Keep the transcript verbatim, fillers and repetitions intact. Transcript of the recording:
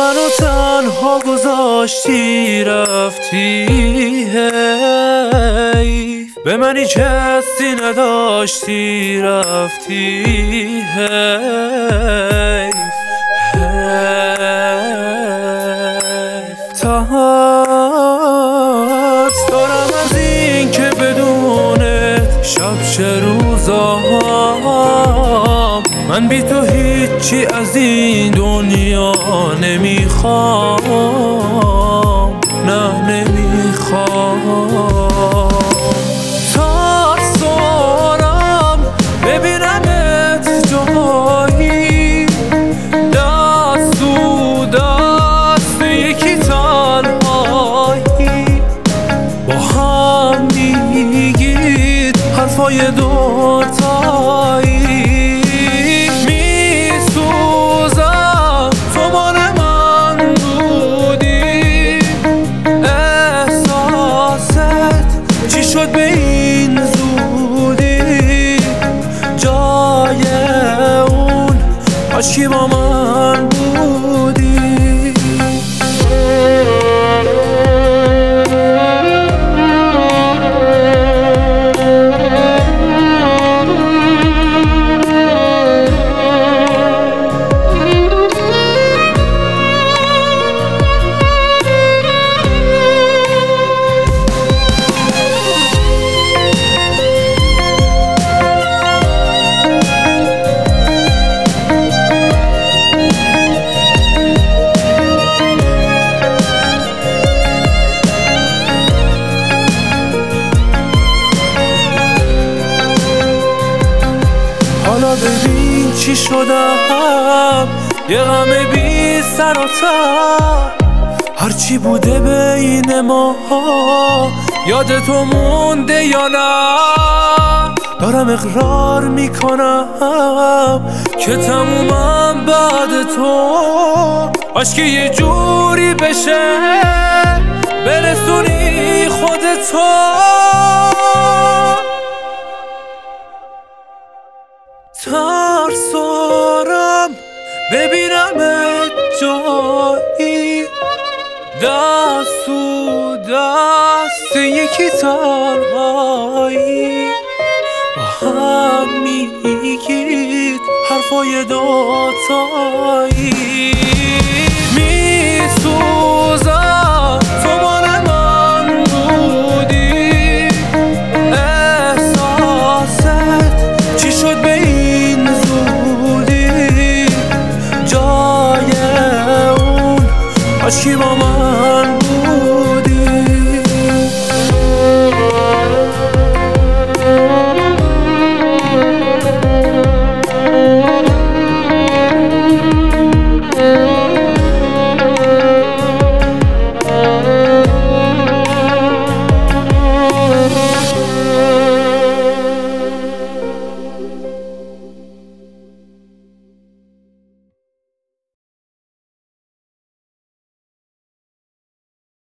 منو تنها گذاشتی رفتی، هی به من هیچ حسی نداشتی رفتی، هی ترس دارم از این که بدون شب چه روزام من بی تو هیچی از این دنیا نمیخوام، نه نمیخوام. ترس دارم ببینمت جایی دست تو دست یکی تنهایی، با هم میگید حرفای دوتایی، میسوزم تو مال من بودی، احساست چی شد به این زودی، جای اون عشقی با من بودی. حالا ببین چی شدم، یه غم بی سر و ته، هرچی بوده بین ما یاد تو مونده یا نه؟ دارم اقرار میکنم که تمومم بعد تو، عشق یه جوری بشه برسونی خودتو. ترس دارم ببینمت جایی دست تو دست یکی تنهایی، با هم میگید حرفای دوتایی، میسوزم تو مال من بودی، احساست چی شد به این زودی، جای اون عشقی با من بود.